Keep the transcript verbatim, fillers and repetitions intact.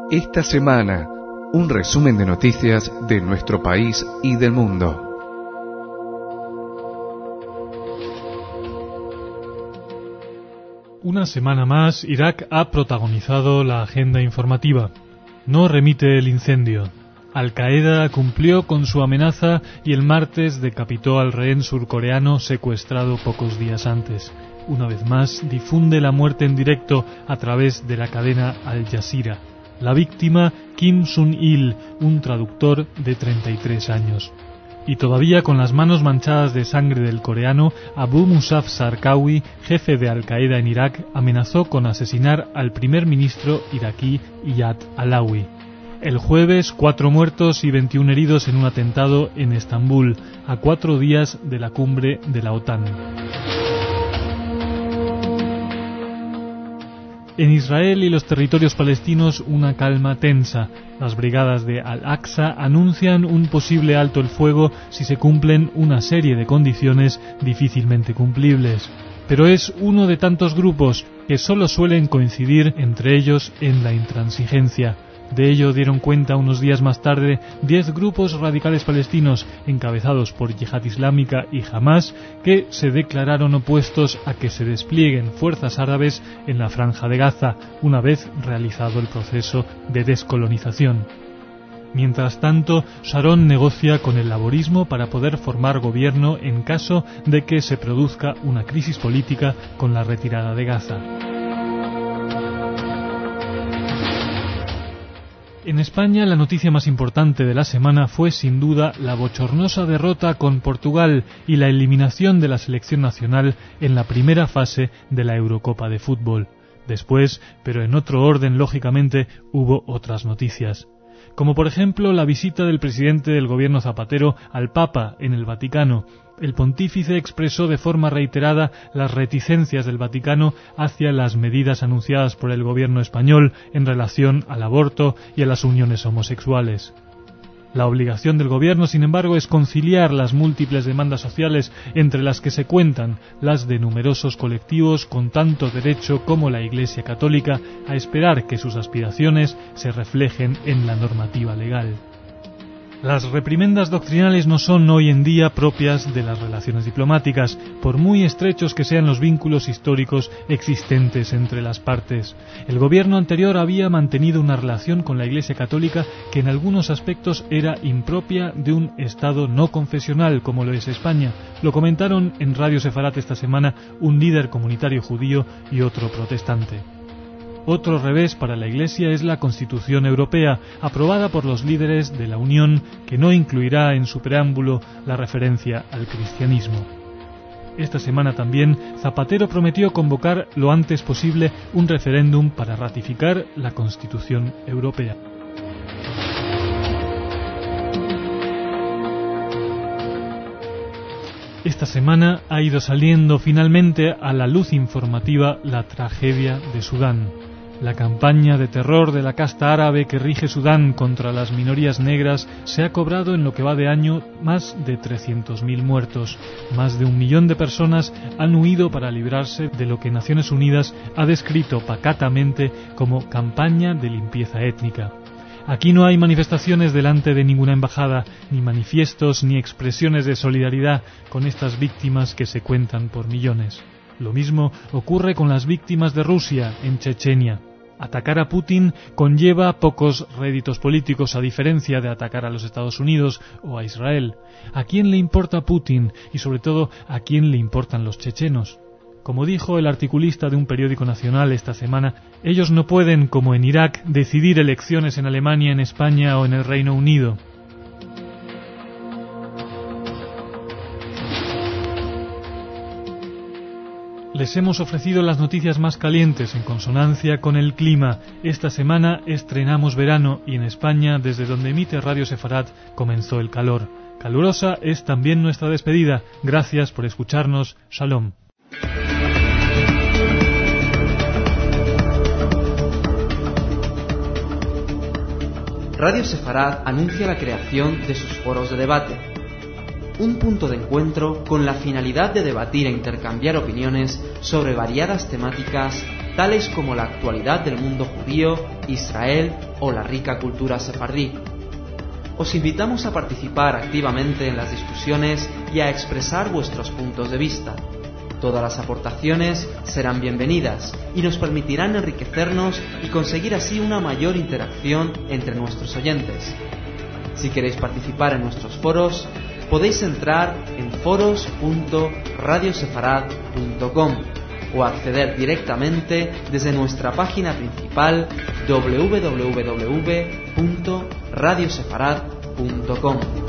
Esta semana, un resumen de noticias de nuestro país y del mundo. Una semana más, Irak ha protagonizado la agenda informativa. No remite el incendio. Al-Qaeda cumplió con su amenaza y el martes decapitó al rehén surcoreano secuestrado pocos días antes. Una vez más, difunde la muerte en directo a través de la cadena Al Jazeera. La víctima, Kim Sun-il, un traductor de treinta y tres años. Y todavía con las manos manchadas de sangre del coreano, Abu Musab Zarqawi, jefe de Al-Qaeda en Irak, amenazó con asesinar al primer ministro iraquí Iyad Allawi. El jueves, cuatro muertos y veintiún heridos en un atentado en Estambul, a cuatro días de la cumbre de la OTAN. En Israel y los territorios palestinos una calma tensa. Las brigadas de Al-Aqsa anuncian un posible alto el fuego si se cumplen una serie de condiciones difícilmente cumplibles. Pero es uno de tantos grupos que solo suelen coincidir entre ellos en la intransigencia. De ello dieron cuenta unos días más tarde diez grupos radicales palestinos encabezados por Yihad Islámica y Hamás que se declararon opuestos a que se desplieguen fuerzas árabes en la Franja de Gaza una vez realizado el proceso de descolonización. Mientras tanto, Sharon negocia con el laborismo para poder formar gobierno en caso de que se produzca una crisis política con la retirada de Gaza. En España, la noticia más importante de la semana fue sin duda la bochornosa derrota con Portugal y la eliminación de la selección nacional en la primera fase de la Eurocopa de fútbol. Después, pero en otro orden lógicamente, hubo otras noticias. Como por ejemplo la visita del presidente del gobierno Zapatero al Papa en el Vaticano. El pontífice expresó de forma reiterada las reticencias del Vaticano hacia las medidas anunciadas por el gobierno español en relación al aborto y a las uniones homosexuales. La obligación del gobierno, sin embargo, es conciliar las múltiples demandas sociales entre las que se cuentan las de numerosos colectivos con tanto derecho como la Iglesia Católica a esperar que sus aspiraciones se reflejen en la normativa legal. Las reprimendas doctrinales no son hoy en día propias de las relaciones diplomáticas, por muy estrechos que sean los vínculos históricos existentes entre las partes. El gobierno anterior había mantenido una relación con la Iglesia Católica que en algunos aspectos era impropia de un Estado no confesional como lo es España. Lo comentaron en Radio Sefarat esta semana un líder comunitario judío y otro protestante. Otro revés para la Iglesia es la Constitución Europea, aprobada por los líderes de la Unión, que no incluirá en su preámbulo la referencia al cristianismo. Esta semana también, Zapatero prometió convocar lo antes posible un referéndum para ratificar la Constitución Europea. Esta semana ha ido saliendo finalmente a la luz informativa la tragedia de Sudán. La campaña de terror de la casta árabe que rige Sudán contra las minorías negras se ha cobrado en lo que va de año más de trescientos mil muertos. Más de un millón de personas han huido para librarse de lo que Naciones Unidas ha descrito pacatamente como campaña de limpieza étnica. Aquí no hay manifestaciones delante de ninguna embajada, ni manifiestos ni expresiones de solidaridad con estas víctimas que se cuentan por millones. Lo mismo ocurre con las víctimas de Rusia en Chechenia. Atacar a Putin conlleva pocos réditos políticos a diferencia de atacar a los Estados Unidos o a Israel. ¿A quién le importa Putin y sobre todo a quién le importan los chechenos? Como dijo el articulista de un periódico nacional esta semana, ellos no pueden, como en Irak, decidir elecciones en Alemania, en España o en el Reino Unido. Les hemos ofrecido las noticias más calientes en consonancia con el clima. Esta semana estrenamos verano y en España, desde donde emite Radio Sefarat, comenzó el calor. Calurosa es también nuestra despedida. Gracias por escucharnos. Shalom. Radio Sefarat anuncia la creación de sus foros de debate. un punto de encuentro con la finalidad de debatir e intercambiar opiniones sobre variadas temáticas tales como la actualidad del mundo judío, Israel o la rica cultura sefardí. Os invitamos a participar activamente en las discusiones y a expresar vuestros puntos de vista. Todas las aportaciones serán bienvenidas y nos permitirán enriquecernos y conseguir así una mayor interacción entre nuestros oyentes. Si queréis participar en nuestros foros, podéis entrar en foros punto radio sefarad punto com o acceder directamente desde nuestra página principal doble u doble u doble u punto radio sefarad punto com.